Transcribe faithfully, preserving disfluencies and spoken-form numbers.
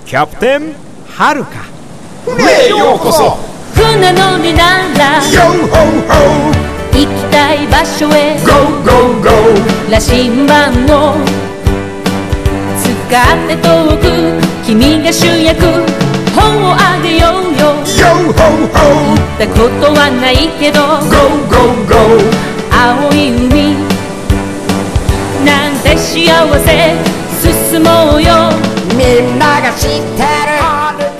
キャプテンはるか。 船へようこそ。 船乗りなら Yo ho ho 行きたい場所へ Go go go 羅針盤を使って遠く君が主役本をあげようよ Yo ho ho 行ったことはないけど Go go go 青い海なんて幸せ進もうよみんなが知ってる